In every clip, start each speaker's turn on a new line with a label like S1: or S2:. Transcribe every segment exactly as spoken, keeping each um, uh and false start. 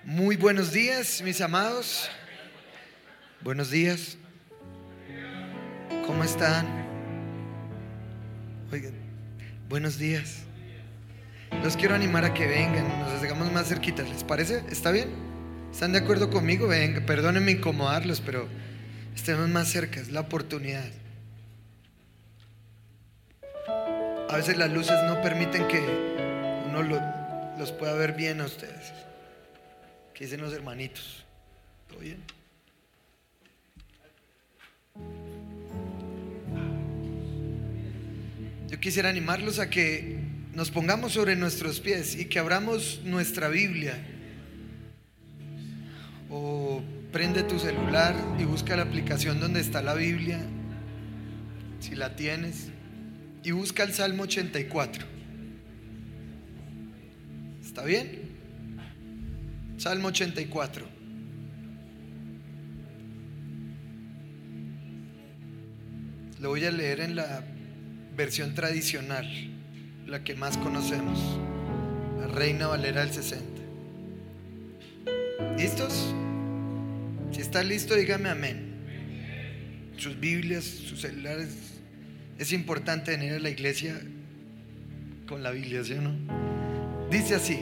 S1: Muy buenos días, mis amados. Buenos días. ¿Cómo están? Oigan, buenos días. Los quiero animar a que vengan, nos acercamos más cerquitas. ¿Les parece? ¿Está bien? ¿Están de acuerdo conmigo? Venga, perdónenme incomodarlos, pero estemos más cerca, es la oportunidad. A veces las luces no permiten que uno lo, los pueda ver bien a ustedes. ¿Qué dicen los hermanitos? ¿Todo bien? Yo quisiera animarlos a que nos pongamos sobre nuestros pies y que abramos nuestra Biblia. O prende tu celular y busca la aplicación donde está la Biblia, si la tienes, y busca el Salmo ochenta y cuatro. ¿Está bien? Salmo ochenta y cuatro. Lo voy a leer en la versión tradicional, la que más conocemos, la Reina Valera del sesenta. ¿Listos? Si está listo, dígame amén. Sus Biblias, sus celulares. Es importante venir a la iglesia con la Biblia, ¿sí o no? Dice así: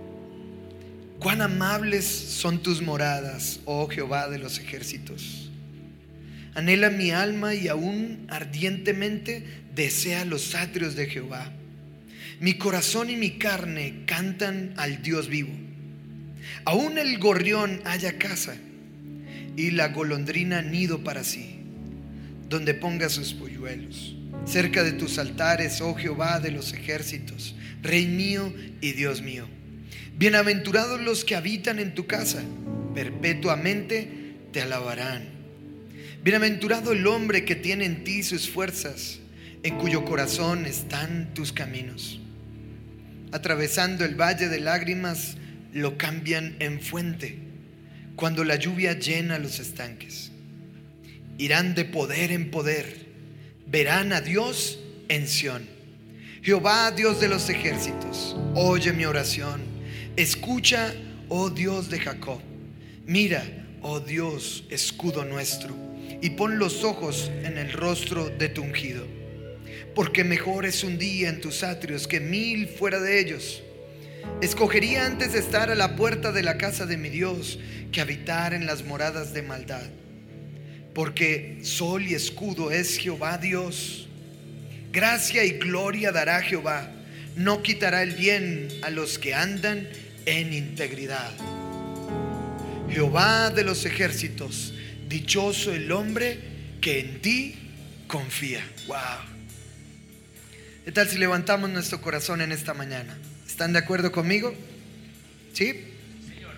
S1: cuán amables son tus moradas, oh Jehová de los ejércitos. Anhela mi alma y aún ardientemente desea los atrios de Jehová. Mi corazón y mi carne cantan al Dios vivo. Aún el gorrión halla casa y la golondrina nido para sí, donde ponga sus polluelos. Cerca de tus altares, oh Jehová de los ejércitos, Rey mío y Dios mío. Bienaventurados los que habitan en tu casa, perpetuamente te alabarán. Bienaventurado el hombre que tiene en ti sus fuerzas, en cuyo corazón están tus caminos. Atravesando el valle de lágrimas, lo cambian en fuente, cuando la lluvia llena los estanques. Irán de poder en poder, verán a Dios en Sión. Jehová, Dios de los ejércitos, oye mi oración. Escucha, oh Dios de Jacob. Mira, oh Dios, escudo nuestro, y pon los ojos en el rostro de tu ungido. Porque mejor es un día en tus atrios que mil fuera de ellos. Escogería antes estar a la puerta de la casa de mi Dios que habitar en las moradas de maldad. Porque sol y escudo es Jehová Dios. Gracia y gloria dará Jehová. No quitará el bien a los que andan en integridad. Jehová de los ejércitos, dichoso el hombre que en ti confía. Wow. ¿Qué tal si levantamos nuestro corazón en esta mañana? ¿Están de acuerdo conmigo? ¿Sí? Señor.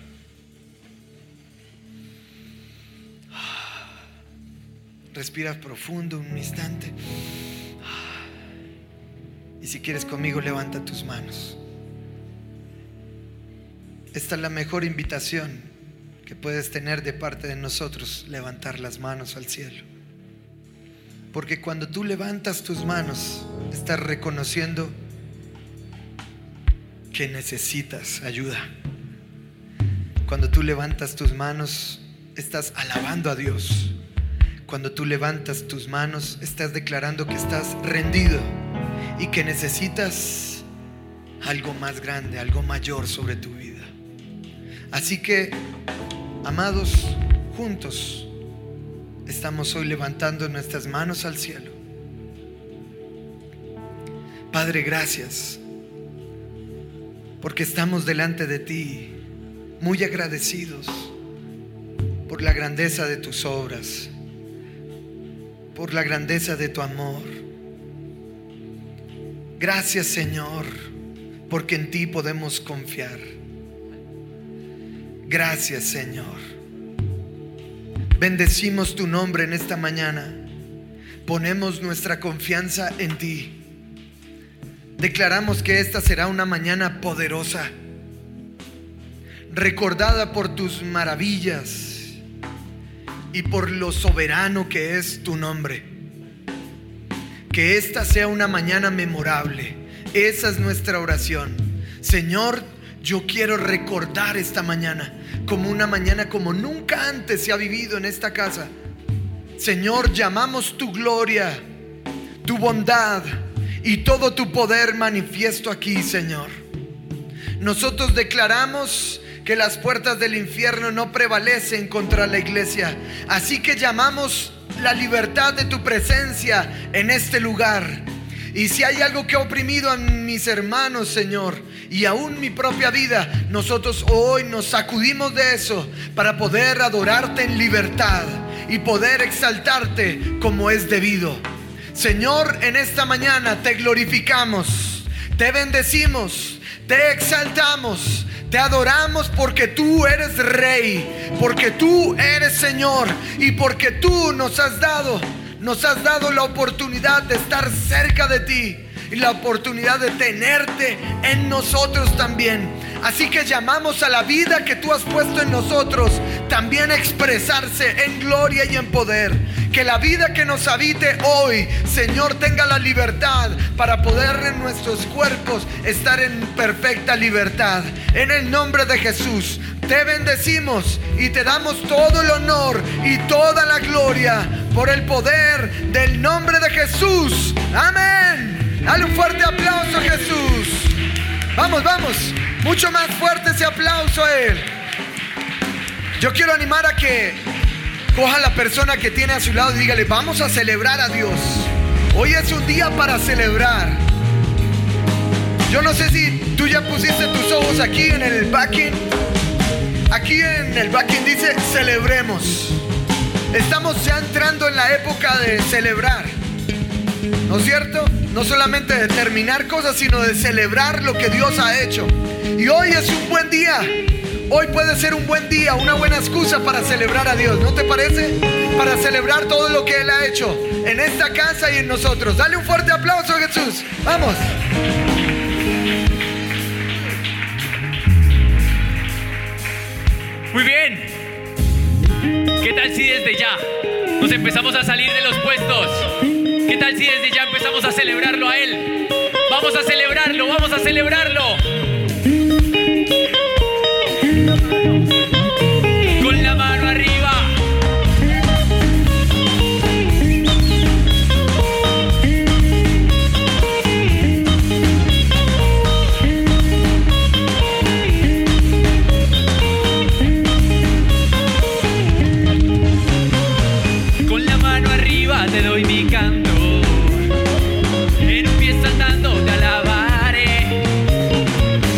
S1: Respira profundo un instante. Y si quieres conmigo, levanta tus manos. Esta es la mejor invitación que puedes tener de parte de nosotros, levantar las manos al cielo. Porque cuando tú levantas tus manos, estás reconociendo que necesitas ayuda. Cuando tú levantas tus manos, estás alabando a Dios. Cuando tú levantas tus manos, estás declarando que estás rendido y que necesitas algo más grande, algo mayor sobre tu vida. Así que, amados, juntos estamos hoy levantando nuestras manos al cielo. Padre, gracias, porque estamos delante de ti muy agradecidos por la grandeza de tus obras, por la grandeza de tu amor. Gracias, Señor, porque en ti podemos confiar. Gracias, Señor. Bendecimos tu nombre en esta mañana. Ponemos nuestra confianza en ti. Declaramos que esta será una mañana poderosa, recordada por tus maravillas y por lo soberano que es tu nombre. Que esta sea una mañana memorable. Esa es nuestra oración. Señor, yo quiero recordar esta mañana como una mañana como nunca antes se ha vivido en esta casa. Señor, llamamos tu gloria, tu bondad y todo tu poder manifiesto aquí, Señor. Nosotros declaramos que las puertas del infierno no prevalecen contra la iglesia. Así que llamamos la libertad de tu presencia en este lugar. Y si hay algo que ha oprimido a mis hermanos, Señor, y aún mi propia vida, nosotros hoy nos sacudimos de eso para poder adorarte en libertad y poder exaltarte como es debido. Señor, en esta mañana te glorificamos, te bendecimos, te exaltamos, te adoramos porque tú eres Rey, porque tú eres Señor y porque tú nos has dado, nos has dado la oportunidad de estar cerca de ti y la oportunidad de tenerte en nosotros también. Así que llamamos a la vida que tú has puesto en nosotros también a expresarse en gloria y en poder. Que la vida que nos habite hoy, Señor, tenga la libertad para poder en nuestros cuerpos estar en perfecta libertad. En el nombre de Jesús te bendecimos y te damos todo el honor y toda la gloria por el poder del nombre de Jesús. Amén. Dale un fuerte aplauso a Jesús. Vamos, vamos. Mucho más fuerte ese aplauso a Él. Yo quiero animar a que coja a la persona que tiene a su lado y dígale: vamos a celebrar a Dios. Hoy es un día para celebrar. Yo no sé si tú ya pusiste tus ojos aquí en el backing. Aquí en el backing dice celebremos. Estamos ya entrando en la época de celebrar, ¿no es cierto? No solamente de terminar cosas, sino de celebrar lo que Dios ha hecho. Y hoy es un buen día. Hoy puede ser un buen día, una buena excusa para celebrar a Dios, ¿no te parece? Para celebrar todo lo que Él ha hecho en esta casa y en nosotros. Dale un fuerte aplauso a Jesús. Vamos.
S2: Muy bien. ¿Qué tal si desde ya nos empezamos a salir de los puestos? ¿Qué tal si desde ya empezamos a celebrarlo a Él? Vamos a celebrarlo, vamos a celebrarlo. Con la mano arriba. Con la mano arriba te doy mi canto. En un pie saltando te alabaré.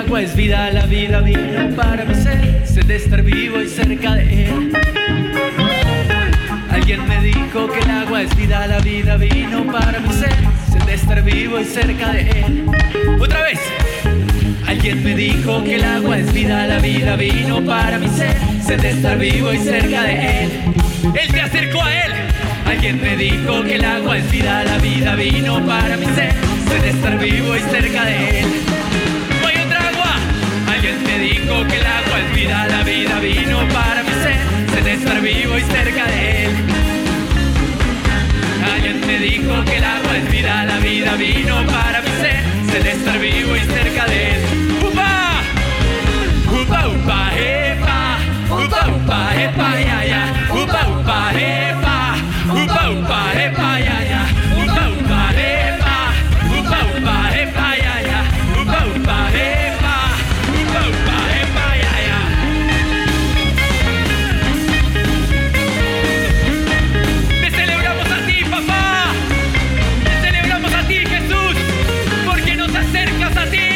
S2: agua es vida, la vida vino para mi ser, sed de estar vivo y cerca de Él. Alguien me dijo que el agua es vida, la vida vino para mi ser, sed de estar vivo y cerca de Él. Otra vez. Alguien me dijo que el agua es vida, la vida vino para mi ser, sed de estar vivo y cerca de Él. Él te acercó a Él. Alguien me dijo que el agua es vida, la vida vino para mi ser, sed de estar vivo y cerca de Él. No hay otra agua. Alguien me dijo que el agua es vida, la vida vino para mi ser, sed de estar vivo y cerca de Él. Alguien me dijo que el agua es vida, la vida vino para mi ser, sed de estar vivo y cerca de Él. ¡Upa! ¡Upa, upa, epa! ¡Upa, upa, epa, ya, ya! ¡Upa, upa, epa! ¡Upa, upa, epa, ya, ya! ¡Upa, upa, epa! ¡Upa, upa, epa, ya, ya! ¡Upa, upa, epa! ¡Upa, upa, epa, ya, ya! Te celebramos a ti, papá. Te celebramos a ti, Jesús, porque nos acercas a ti.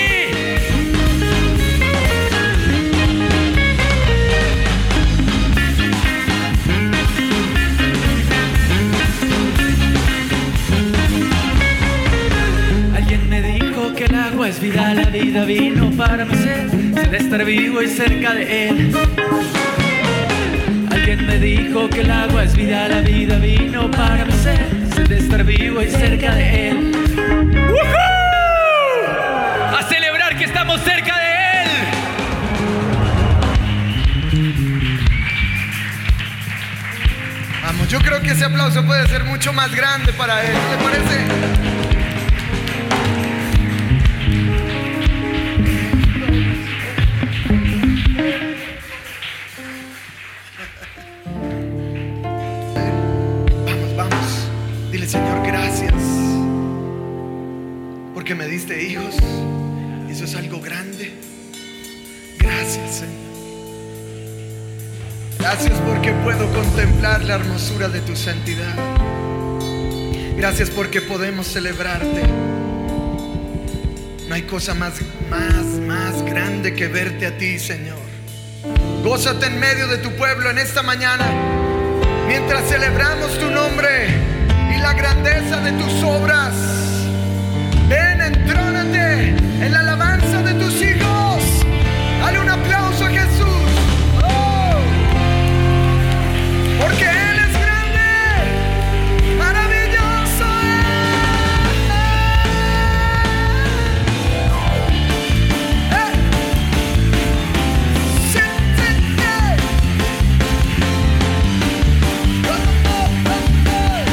S2: Alguien me dijo que el agua es vida, la vida vino para mi ser, sed de estar vivo y cerca de Él. Alguien me dijo que el agua es vida, la vida vino para mi ser, sed de estar vivo y cerca de Él. ¡Woohoo! A celebrar que estamos cerca de Él.
S1: Vamos, yo creo que ese aplauso puede ser mucho más grande para Él, ¿no le parece? Vamos, vamos. Dile, Señor, gracias porque me diste hijos. Eso es algo grande. Gracias, Señor. Gracias porque puedo contemplar la hermosura de tu santidad. Gracias porque podemos celebrarte. No hay cosa más, más, más grande que verte a ti, Señor. Gózate en medio de tu pueblo en esta mañana, mientras celebramos tu nombre y la grandeza de tus obras. Ven, entrónate en la alabanza de tus hijos. Dale un aplauso a Jesús. Porque Él es grande, maravilloso es. ¡Eh! ¡Sí, sí, sí! ¡Oh, oh, oh,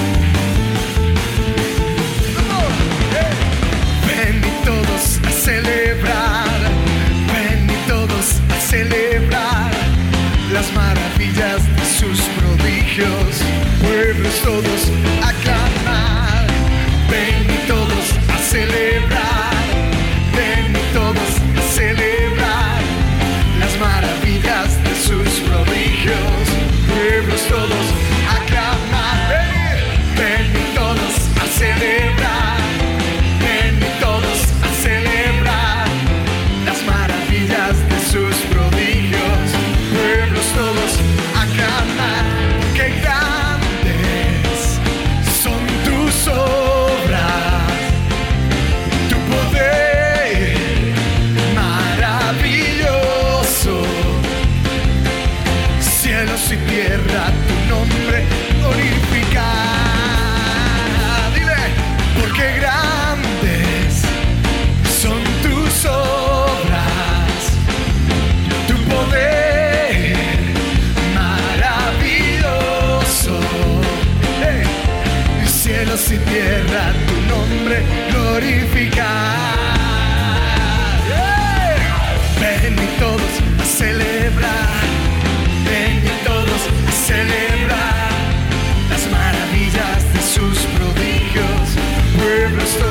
S1: oh! ¡Eh! Ven y todos a celebrar, ven y todos a celebrar las maravillas de sus prodigios, pueblos todos a clamar. Ven y todos a celebrar, ven y todos a celebrar las maravillas de sus prodigios, pueblos todos a clamar. Ven, ven y todos a celebrar, ven y todos a celebrar las maravillas de sus prodigios, pueblos todos a clamar. Qué grandes son tus obras, tu poder maravilloso. Cielos y tierra tu nombre glorificar. Dile, porque grandes son tus obras, tu poder maravilloso. Hey. Cielos y tierra tu nombre glorificar. Hey. Ven y todos a celebrar, ven y todos a celebrar las maravillas de sus prodigios, pueblos todos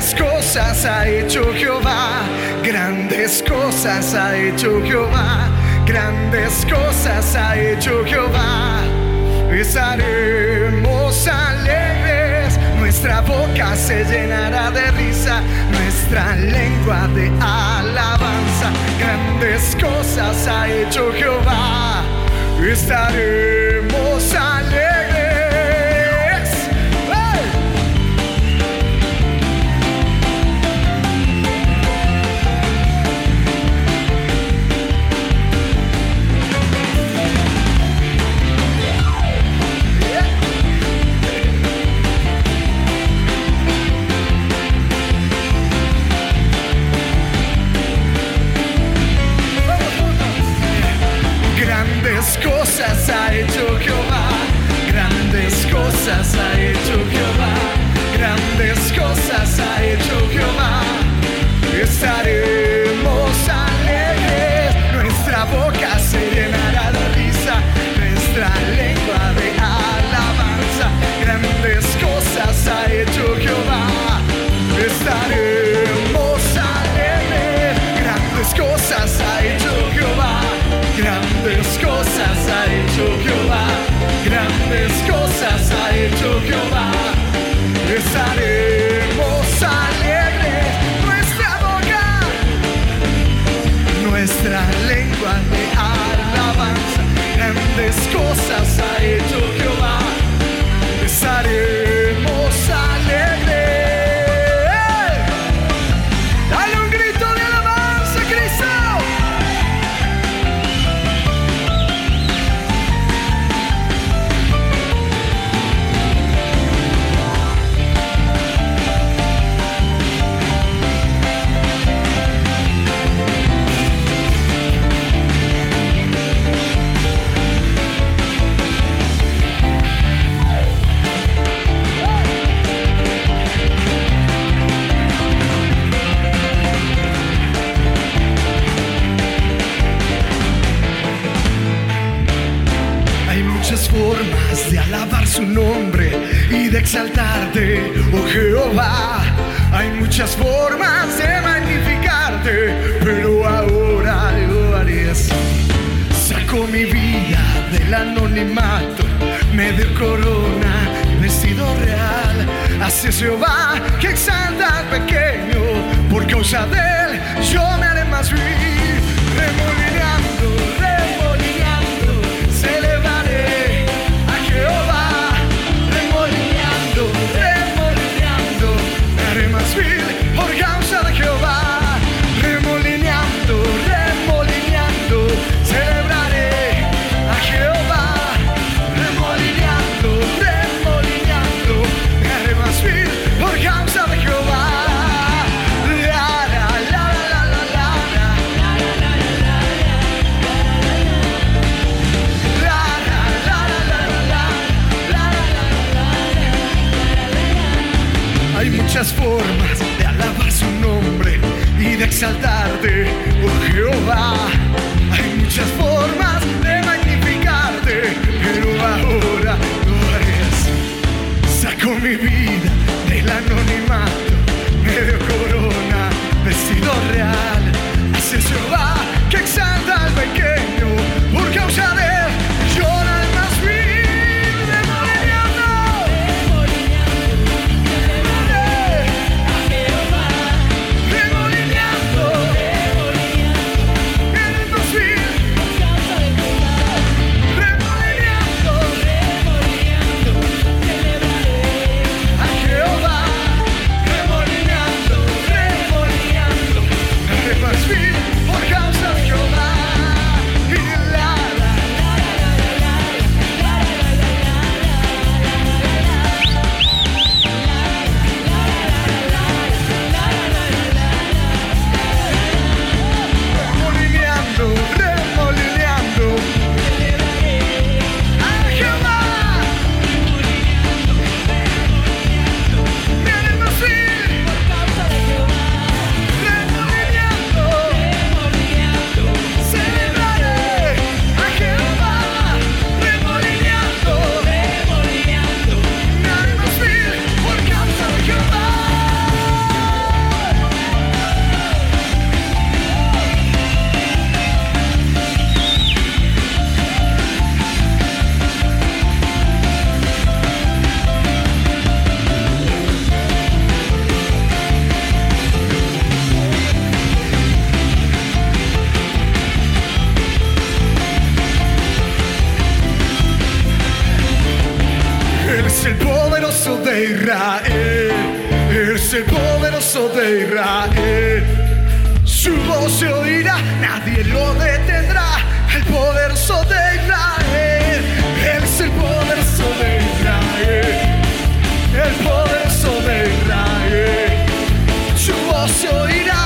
S1: Grandes cosas ha hecho Jehová, grandes cosas ha hecho Jehová, grandes cosas ha hecho Jehová. Estaremos alegres, nuestra boca se llenará de risa, nuestra lengua de alabanza. Grandes cosas ha hecho Jehová, estaremos alegres. Grandes cosas ha hecho Jehová, grandes cosas ha hecho Jehová, grandes cosas ha hecho Jehová. Estaremos alegres, nuestra boca se llenará de risa, nuestra lengua de alabanza. Grandes cosas ha hecho Jehová, estaremos alegres, grandes cosas ha hecho Jehová. Grandes cosas ha hecho Jehová, grandes cosas ha hecho Jehová. Estaremos alegres, nuestra boca, nuestra lengua de alabanza. Grandes cosas ha hecho Jehová, estaremos alegres. Dale un grito de alabanza, Cristo. Formas de alabar su nombre y de exaltarte, oh Jehová. Hay muchas formas de magnificarte, pero ahora yo haré así. Saco mi vida del anonimato, me dio corona y vestido real. Así es Jehová que exalta al pequeño, por causa de él yo me haré más vil. Remolineando, remolineando, celebraré a Jehová. Remolineando, remolineando, me haré más vil por causa de Jehová. Remolineando, remolineando, celebraré a Jehová. Remolineando, remolineando, me haré más vil por causa de Jehová. La, la, la, la, la, la, hay muchas formas de alabar su nombre y de exaltarte, oh Jehová. Hay muchas formas de magnificarte, pero ahora lo haré así. Saco mi vida del anonimato, me dio corona, vestido real. Así es Jehová que exalta al pequeño, por causa de él yo haré más vil. Jehová. de Israel, es el poderoso de Israel. Su voz se oirá, nadie lo detendrá. El poderoso de Israel, Él es el poderoso de Israel, el poderoso de Israel. Su voz se oirá,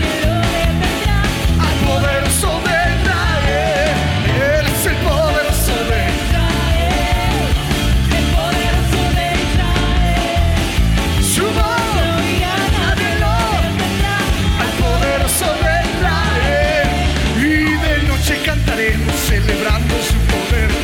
S1: al poderoso de Israel. Él es el poderoso de Israel,
S3: el poderoso de Israel.
S1: su voz se oirá, nadie lo detendrá. Al poderoso de Israel. Y de noche cantaremos celebrando su poder.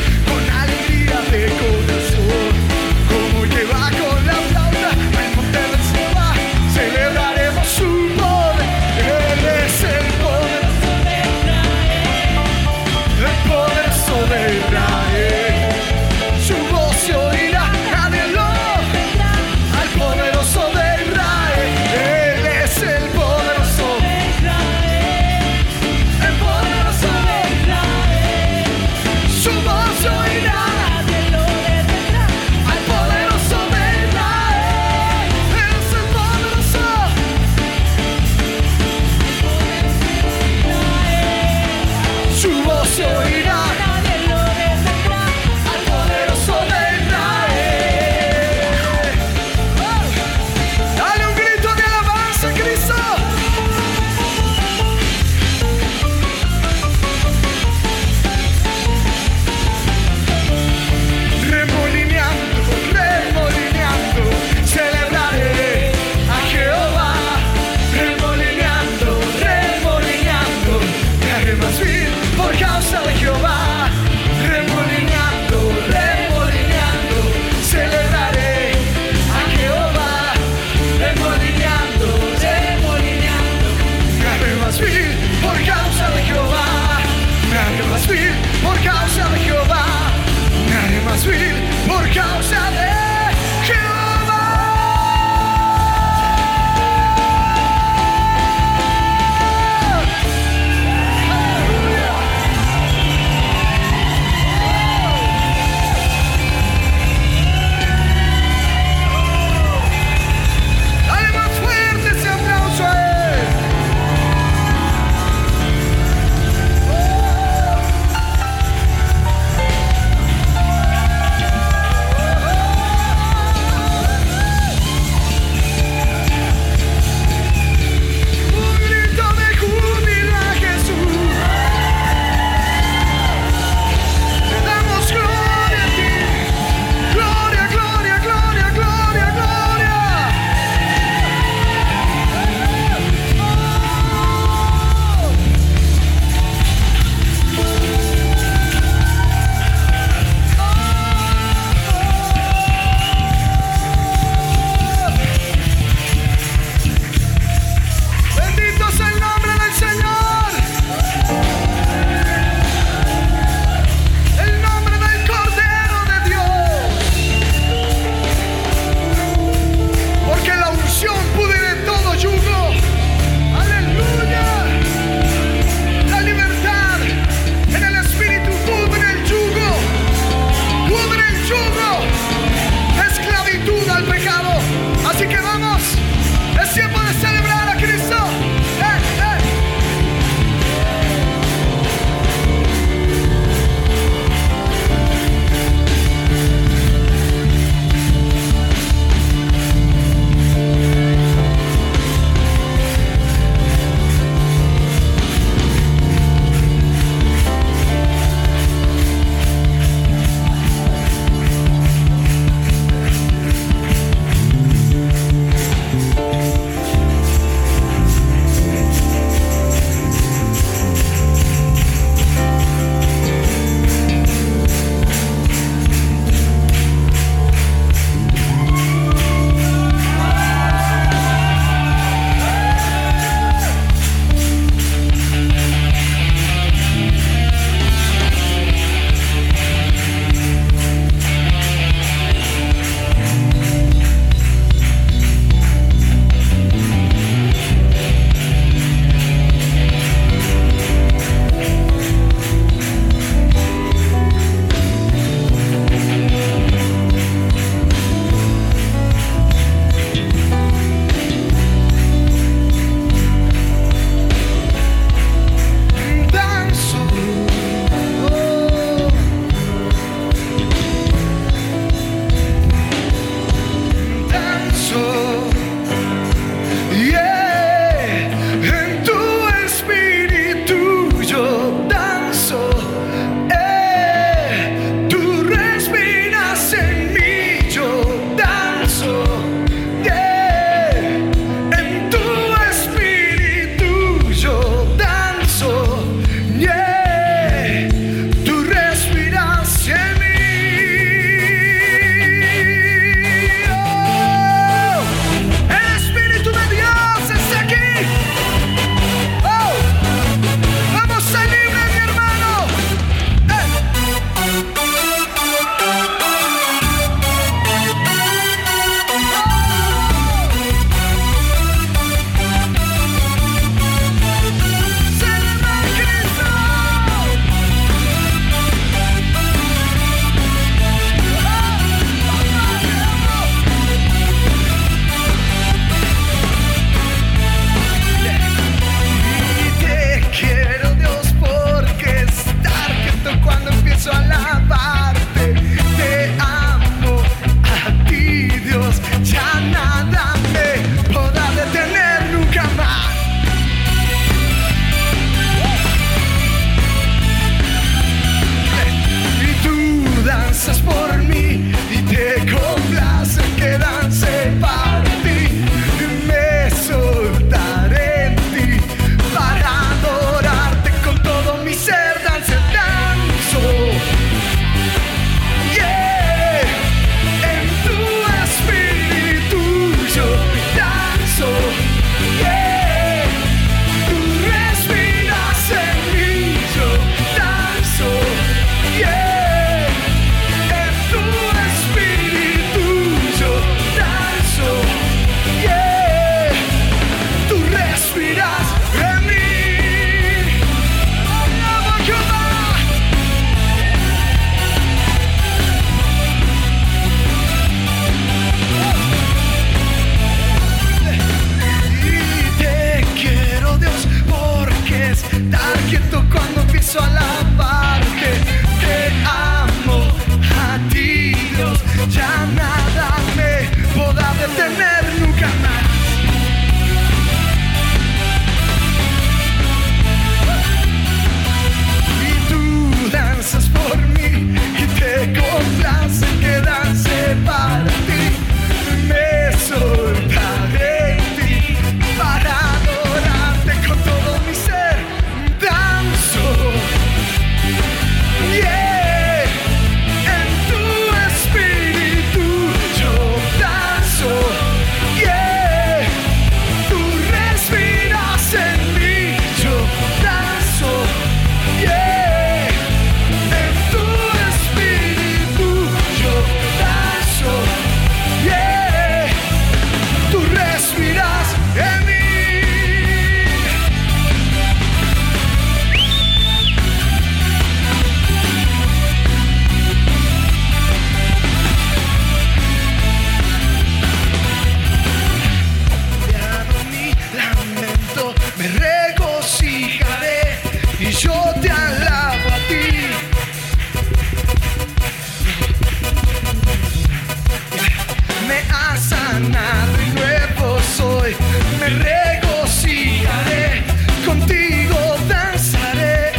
S1: regocijaré, contigo danzaré.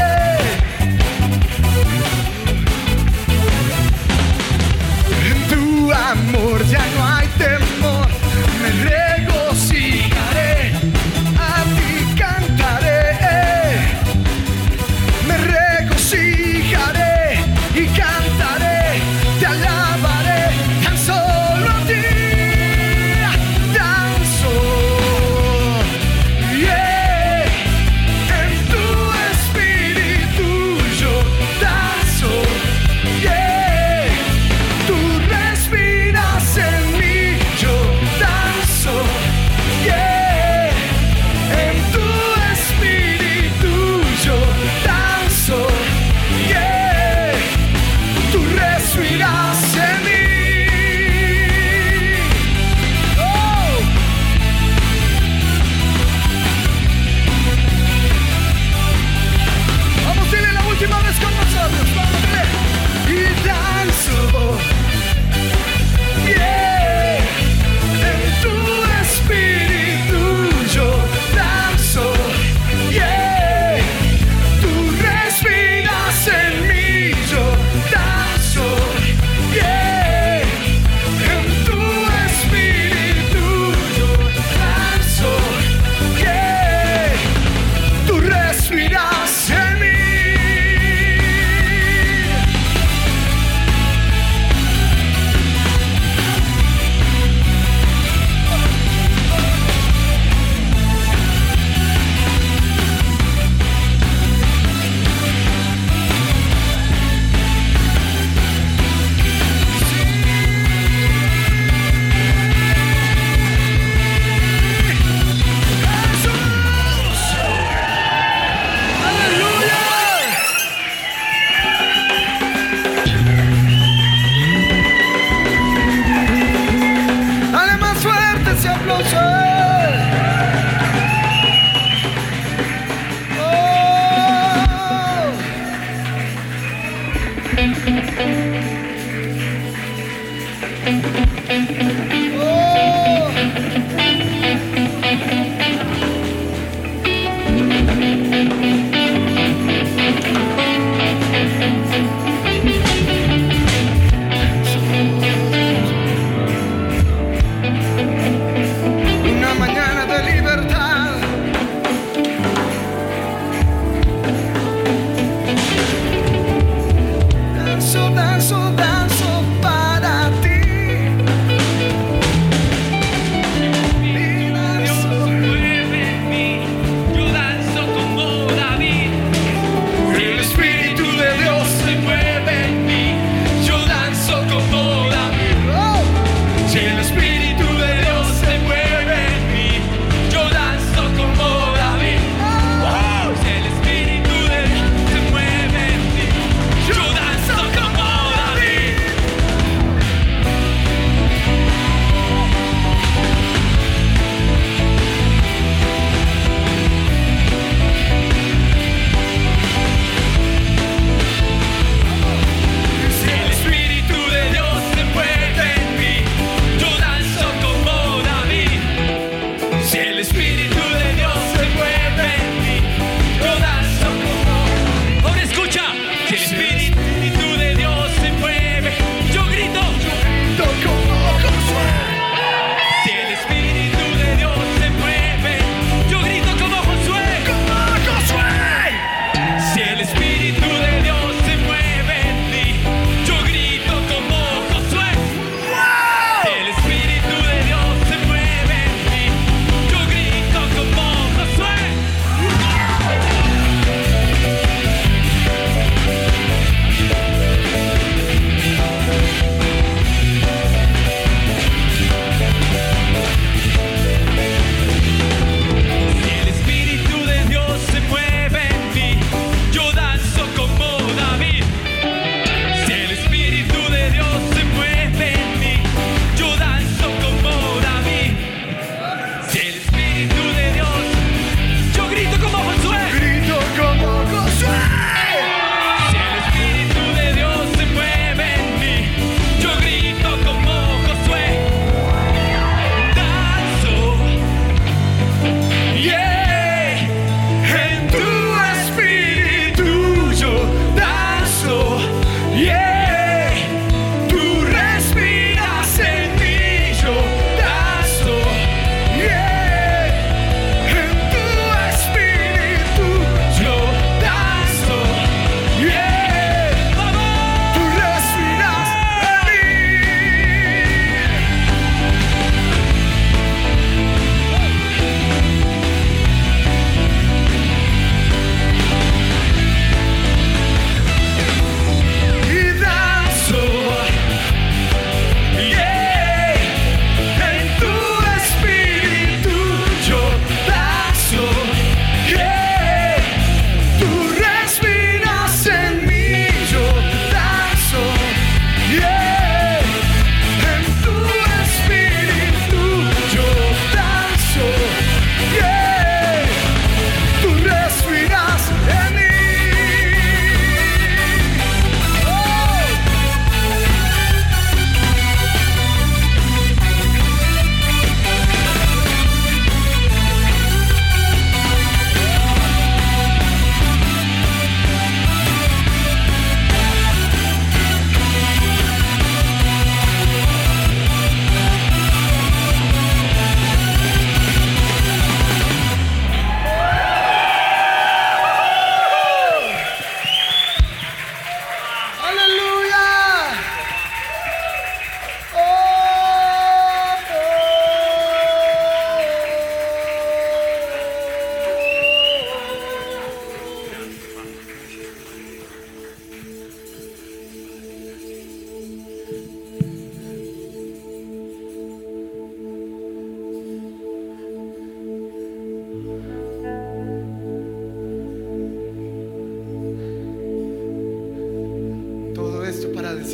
S1: En tu amor ya no hay temor, me regocijaré, a ti cantaré. Me regocijaré y cantaré, te alabaré, tan solo a ti danzo.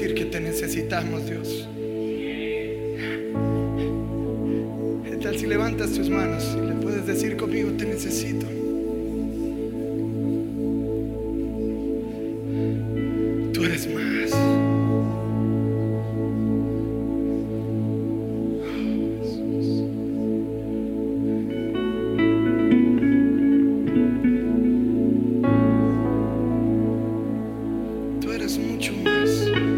S1: decir que te necesitamos, Dios. ¿Qué tal si levantas tus manos y le puedes decir conmigo, te necesito? Tú eres más. Tú eres mucho más.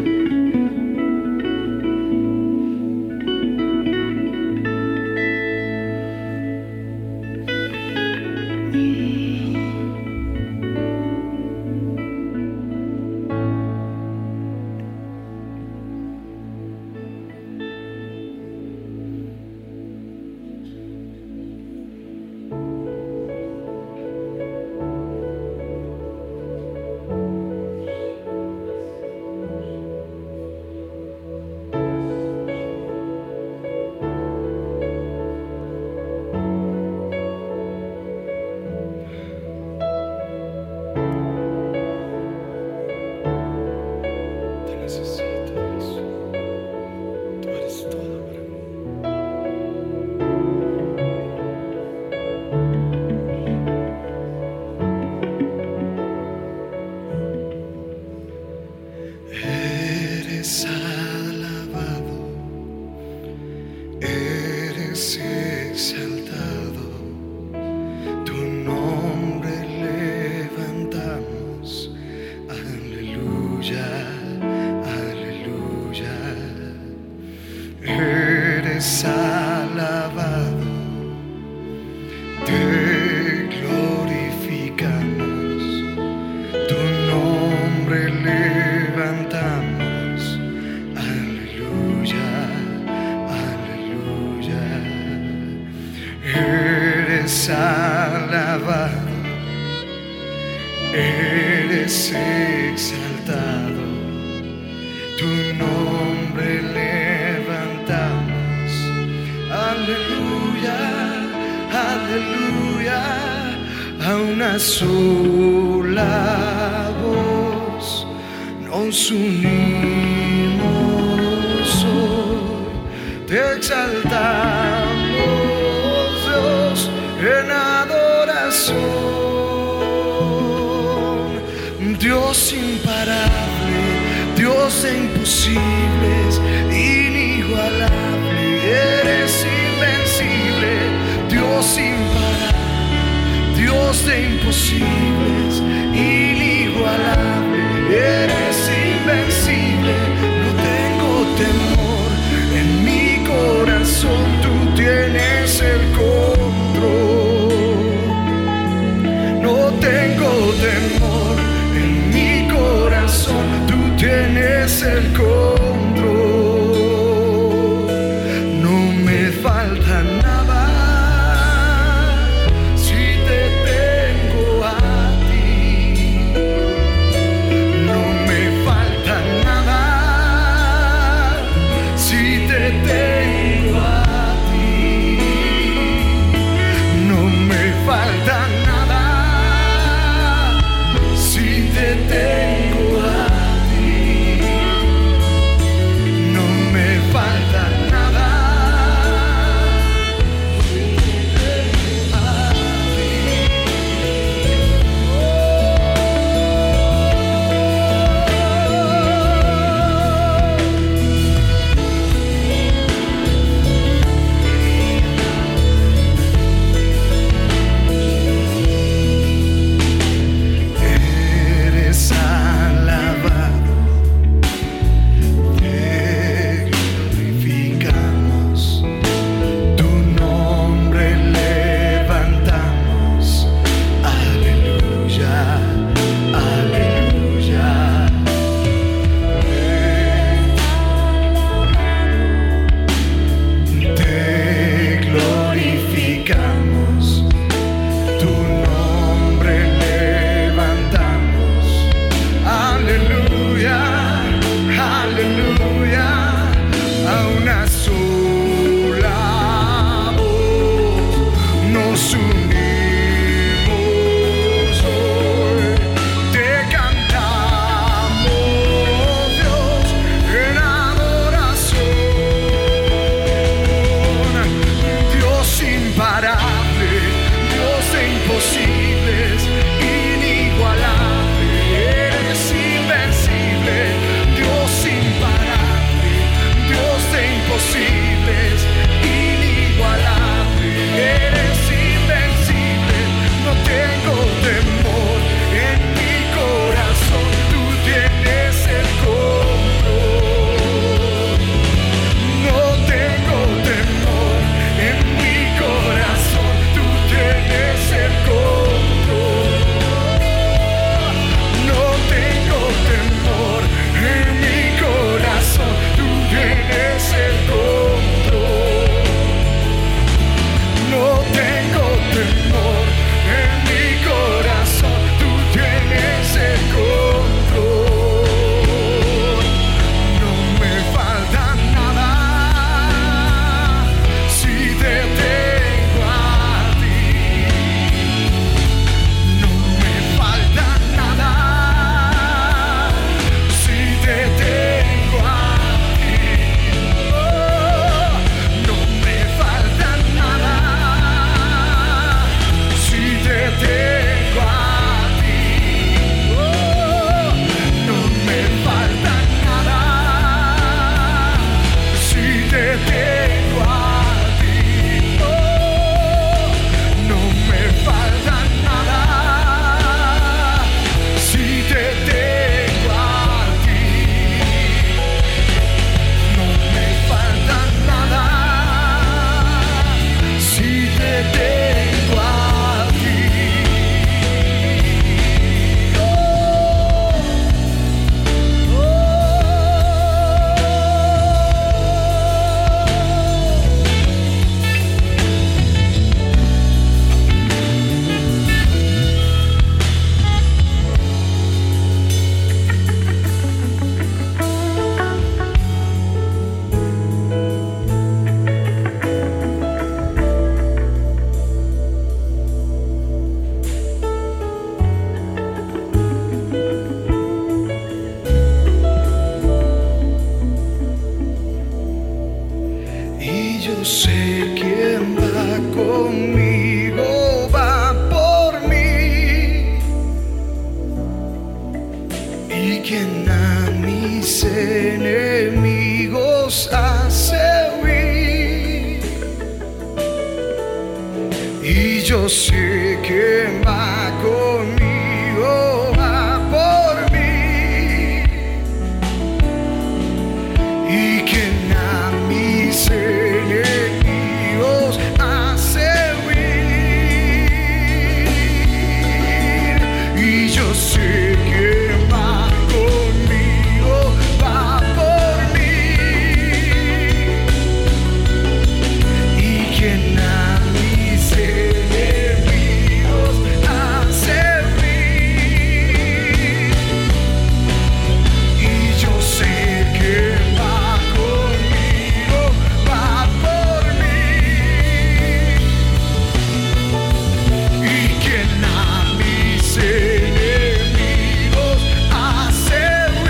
S1: Te necesito, Dios. Tú eres todo para mí. Eres alabado, eres exaltado, tu nombre levantamos, aleluya, aleluya. Eres alabado, te glorificamos, tu nombre levantamos, aleluya, aleluya. Eres alabado, eres exaltado, tu nombre levantamos, aleluya, aleluya. A una sola voz nos unimos hoy, te exaltamos, Dios, en adoración. Dios imparable, Dios de imposibles, inigualable, eres invencible, Dios imparable, Dios de imposibles, inigualable, eres invencible. No tengo temor, en mi corazón tú tienes el control. No tengo temor, en mi corazón tú tienes el control. No me falta nada si te tengo a ti. No me sé que va conmigo, va por mí, y que a mis enemigos hace huir. Y yo sé que va conmigo, va por mí, y que a mis enemigos hace huir. Y yo sé que va conmigo, va por mí, y que a mis enemigos hace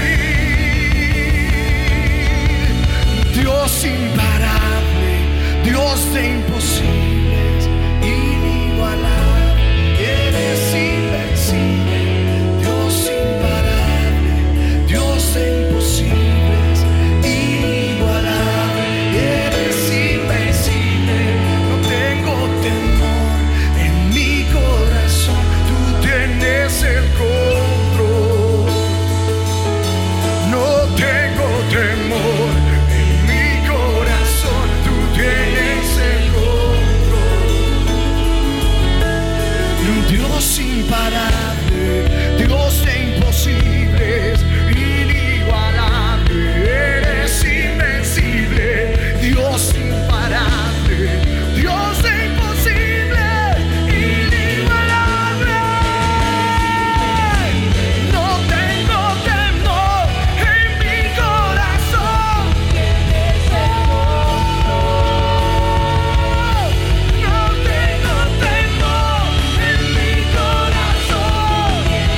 S1: huir. Dios imparable, Dios de imposibles, inigualable, eres invencible. Dios imparable, Dios de imposibles, inigualable, eres invencible. No tengo temor en mi corazón, tú tienes el control. No tengo temor en mi corazón, tú tienes el control. Dios imparable, Dios de imposibles, inigualable, eres invencible. Dios imparable, Dios de imposibles, inigualable. No tengo temor en mi corazón. No tengo temor en mi corazón.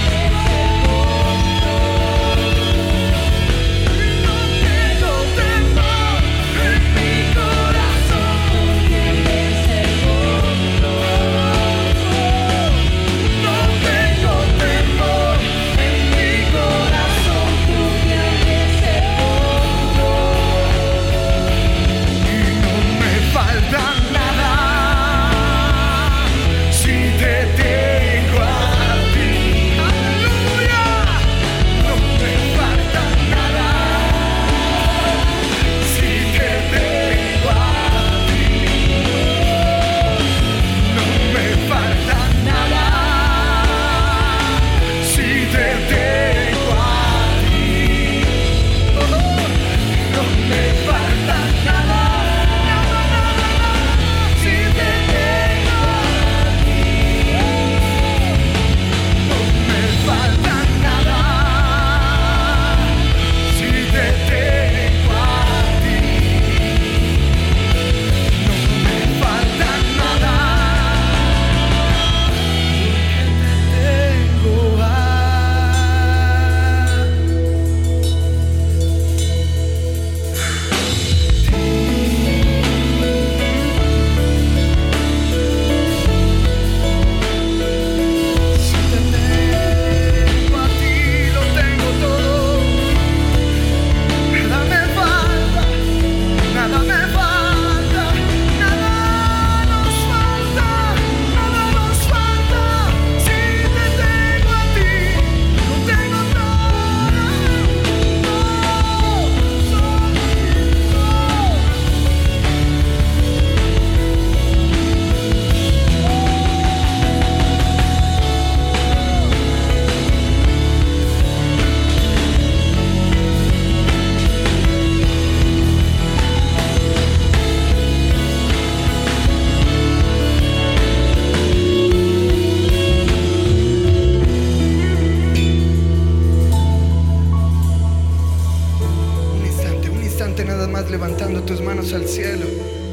S1: al cielo.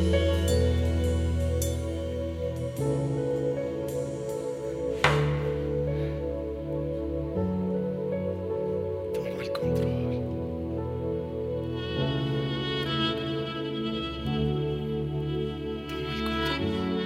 S1: Toma el control. Toma el control.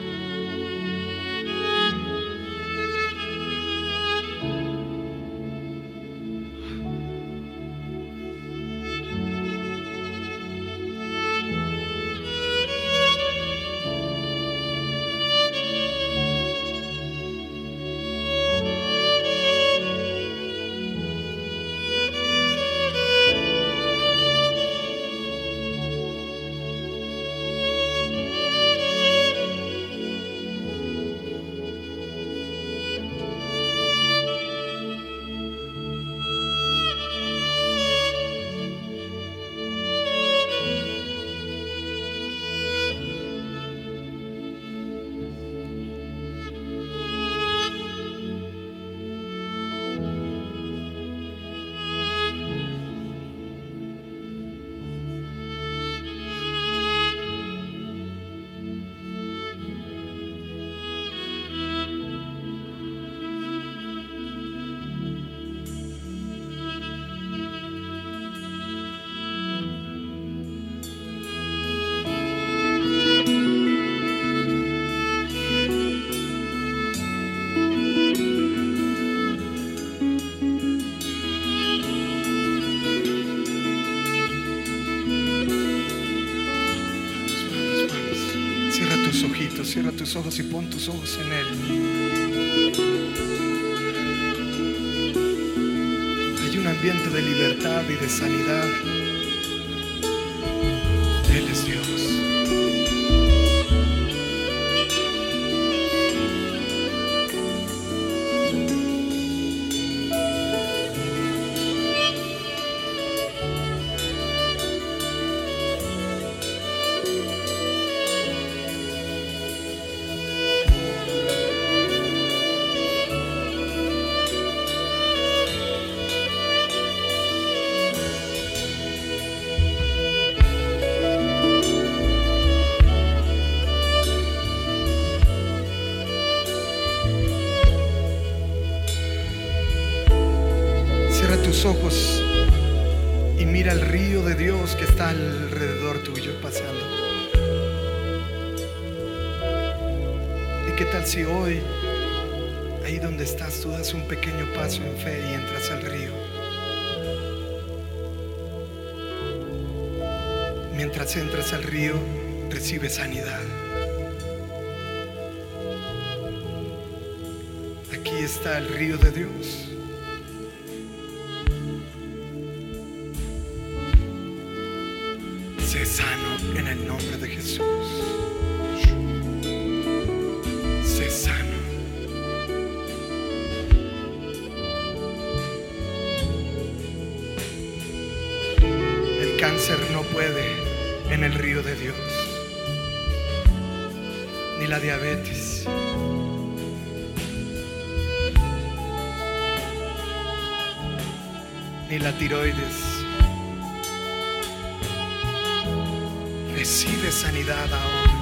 S1: tus ojos y pon tus ojos en Él. Hay un ambiente de libertad y de sanidad. Él es Dios. Tus ojos y mira el río de Dios que está alrededor tuyo pasando. ¿Y qué tal si hoy, ahí donde estás, tú das un pequeño paso en fe y entras al río? Mientras entras al río, recibes sanidad. Aquí está el río de Dios. Sé sano en el nombre de Jesús. Sé sano. El cáncer no puede en el río de Dios, ni la diabetes, ni la tiroides. Recibe sanidad ahora.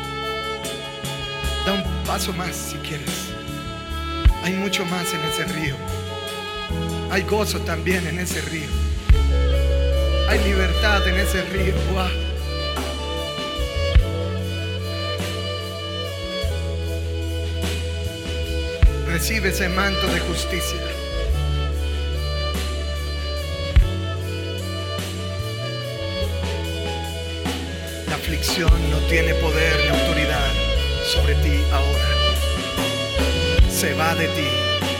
S1: Da un paso más si quieres. Hay mucho más en ese río. Hay gozo también en ese río. Hay libertad en ese río. ¡Wow! Recibe ese manto de justicia. La aflicción no tiene poder ni autoridad sobre ti ahora. Se va de ti.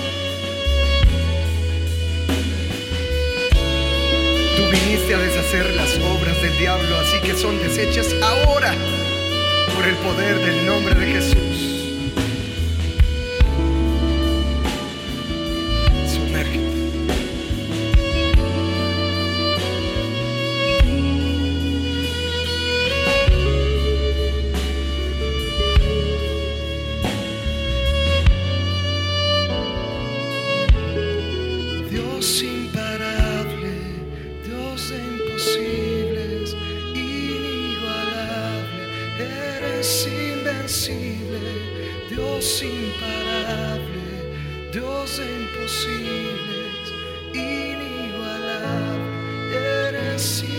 S1: Tú viniste a deshacer las obras del diablo, así que son deshechas ahora por el poder del nombre de Jesús. Sumérgete. Dios imparable, Dios de imposibles, inigualable, eres invencible. Dios imparable, Dios de imposibles, inigualable, eres invencible.